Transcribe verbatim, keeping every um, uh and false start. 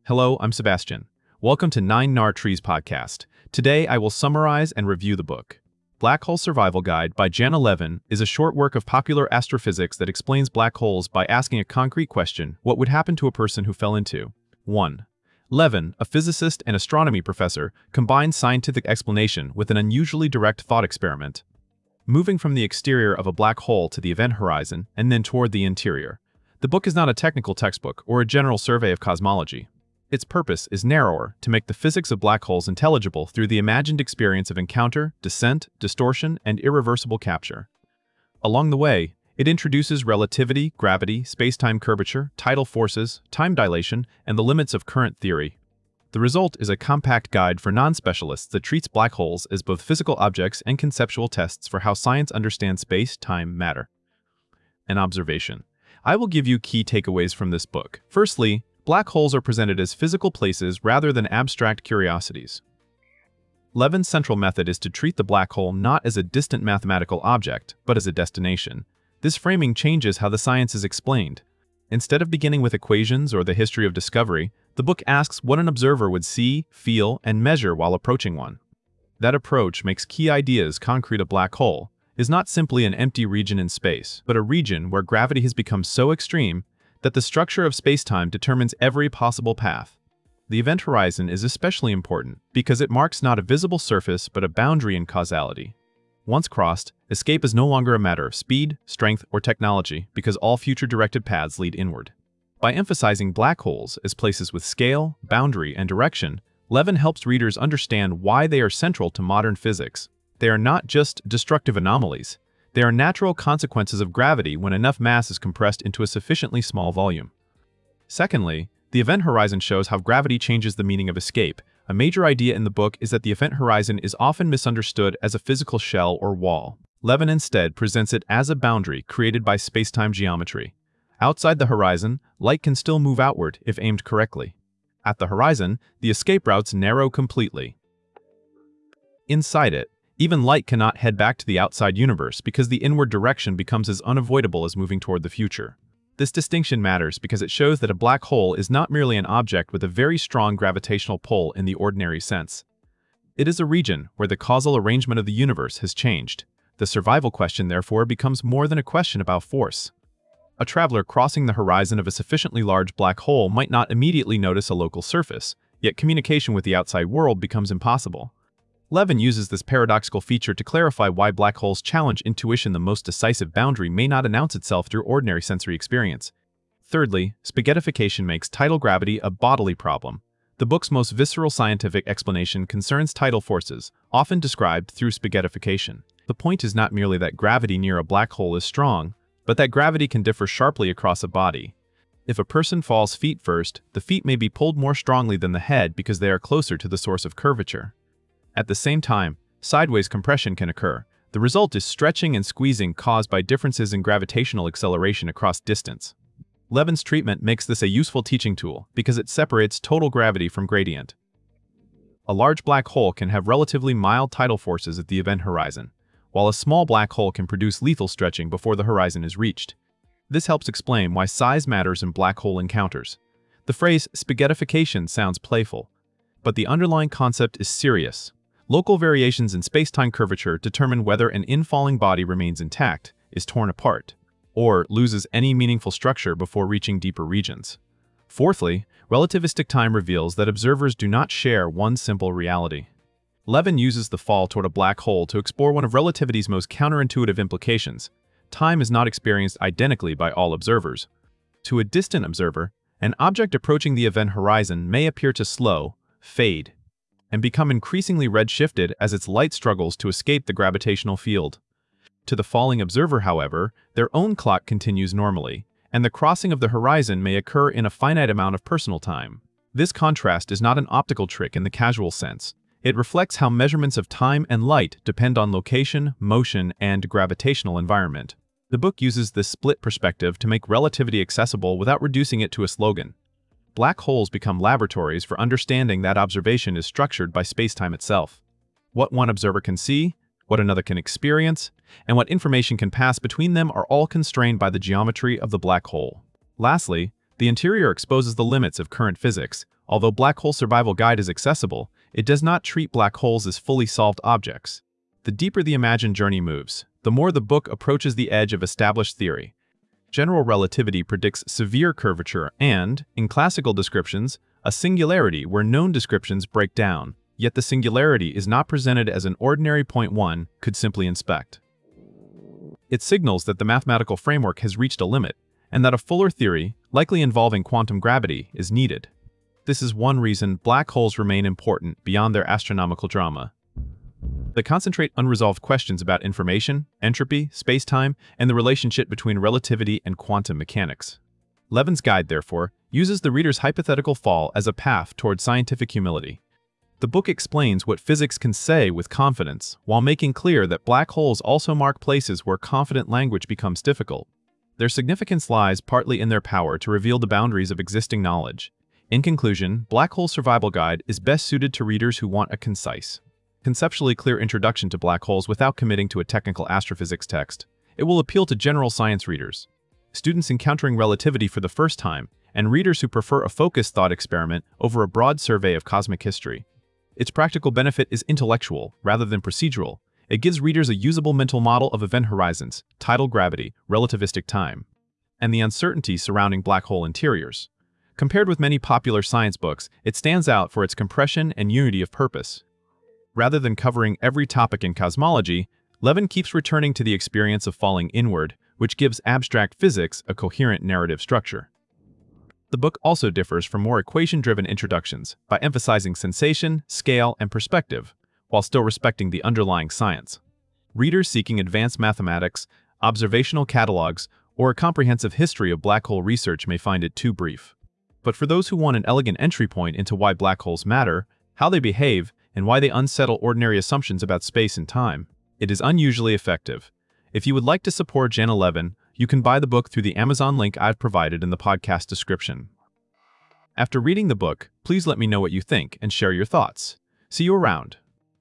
Hello, I'm Sebastian. Welcome to Nine Nar Trees podcast. Today, I will summarize and review the book. Black Hole Survival Guide by Janna Levin is a short work of popular astrophysics that explains black holes by asking a concrete question: what would happen to a person who fell into one. Levin, a physicist and astronomy professor, combines scientific explanation with an unusually direct thought experiment, moving from the exterior of a black hole to the event horizon and then toward the interior. The book is not a technical textbook or a general survey of cosmology. Its purpose is narrower, to make the physics of black holes intelligible through the imagined experience of encounter, descent, distortion, and irreversible capture. Along the way, it introduces relativity, gravity, space-time curvature, tidal forces, time dilation, and the limits of current theory. The result is a compact guide for non-specialists that treats black holes as both physical objects and conceptual tests for how science understands space, time, matter. An observation. I will give you key takeaways from this book. Firstly, black holes are presented as physical places rather than abstract curiosities. Levin's central method is to treat the black hole not as a distant mathematical object, but as a destination. This framing changes how the science is explained. Instead of beginning with equations or the history of discovery, the book asks what an observer would see, feel, and measure while approaching one. That approach makes key ideas concrete. A black hole is not simply an empty region in space, but a region where gravity has become so extreme that the structure of space-time determines every possible path. The event horizon is especially important because it marks not a visible surface but a boundary in causality. Once crossed, escape is no longer a matter of speed, strength, or technology because all future directed paths lead inward. By emphasizing black holes as places with scale, boundary, and direction, Levin helps readers understand why they are central to modern physics. They are not just destructive anomalies. They are natural consequences of gravity when enough mass is compressed into a sufficiently small volume. Secondly, the event horizon shows how gravity changes the meaning of escape. A major idea in the book is that the event horizon is often misunderstood as a physical shell or wall. Levin instead presents it as a boundary created by space-time geometry. Outside the horizon, light can still move outward if aimed correctly. At the horizon, the escape routes narrow completely. Inside it, even light cannot head back to the outside universe because the inward direction becomes as unavoidable as moving toward the future. This distinction matters because it shows that a black hole is not merely an object with a very strong gravitational pull in the ordinary sense. It is a region where the causal arrangement of the universe has changed. The survival question, therefore, becomes more than a question about force. A traveler crossing the horizon of a sufficiently large black hole might not immediately notice a local surface, yet communication with the outside world becomes impossible. Levin uses this paradoxical feature to clarify why black holes challenge intuition. The most decisive boundary may not announce itself through ordinary sensory experience. Thirdly, spaghettification makes tidal gravity a bodily problem. The book's most visceral scientific explanation concerns tidal forces, often described through spaghettification. The point is not merely that gravity near a black hole is strong, but that gravity can differ sharply across a body. If a person falls feet first, the feet may be pulled more strongly than the head because they are closer to the source of curvature. At the same time, sideways compression can occur. The result is stretching and squeezing caused by differences in gravitational acceleration across distance. Levin's treatment makes this a useful teaching tool because it separates total gravity from gradient. A large black hole can have relatively mild tidal forces at the event horizon, while a small black hole can produce lethal stretching before the horizon is reached. This helps explain why size matters in black hole encounters. The phrase spaghettification sounds playful, but the underlying concept is serious. Local variations in space-time curvature determine whether an infalling body remains intact, is torn apart, or loses any meaningful structure before reaching deeper regions. Fourthly, relativistic time reveals that observers do not share one simple reality. Levin uses the fall toward a black hole to explore one of relativity's most counterintuitive implications. Time is not experienced identically by all observers. To a distant observer, an object approaching the event horizon may appear to slow, fade, and become increasingly red-shifted as its light struggles to escape the gravitational field. To the falling observer, however, their own clock continues normally, and the crossing of the horizon may occur in a finite amount of personal time. This contrast is not an optical trick in the casual sense. It reflects how measurements of time and light depend on location, motion, and gravitational environment. The book uses this split perspective to make relativity accessible without reducing it to a slogan. Black holes become laboratories for understanding that observation is structured by spacetime itself. What one observer can see, what another can experience, and what information can pass between them are all constrained by the geometry of the black hole. Lastly, the interior exposes the limits of current physics. Although Black Hole Survival Guide is accessible, it does not treat black holes as fully solved objects. The deeper the imagined journey moves, the more the book approaches the edge of established theory. General relativity predicts severe curvature and, in classical descriptions, a singularity where known descriptions break down, yet the singularity is not presented as an ordinary point one could simply inspect. It signals that the mathematical framework has reached a limit, and that a fuller theory, likely involving quantum gravity, is needed. This is one reason black holes remain important beyond their astronomical drama. They concentrate unresolved questions about information, entropy, space-time, and the relationship between relativity and quantum mechanics. Levin's guide, therefore, uses the reader's hypothetical fall as a path toward scientific humility. The book explains what physics can say with confidence, while making clear that black holes also mark places where confident language becomes difficult. Their significance lies partly in their power to reveal the boundaries of existing knowledge. In conclusion, Black Hole Survival Guide is best suited to readers who want a concise, conceptually clear introduction to black holes without committing to a technical astrophysics text. It will appeal to general science readers, students encountering relativity for the first time, and readers who prefer a focused thought experiment over a broad survey of cosmic history. Its practical benefit is intellectual rather than procedural. It gives readers a usable mental model of event horizons, tidal gravity, relativistic time, and the uncertainty surrounding black hole interiors. Compared with many popular science books, it stands out for its compression and unity of purpose. Rather than covering every topic in cosmology, Levin keeps returning to the experience of falling inward, which gives abstract physics a coherent narrative structure. The book also differs from more equation-driven introductions by emphasizing sensation, scale, and perspective, while still respecting the underlying science. Readers seeking advanced mathematics, observational catalogs, or a comprehensive history of black hole research may find it too brief. But for those who want an elegant entry point into why black holes matter, how they behave, and why they unsettle ordinary assumptions about space and time, it is unusually effective. If you would like to support Janna Levin, you can buy the book through the Amazon link I've provided in the podcast description. After reading the book, please let me know what you think and share your thoughts. See you around.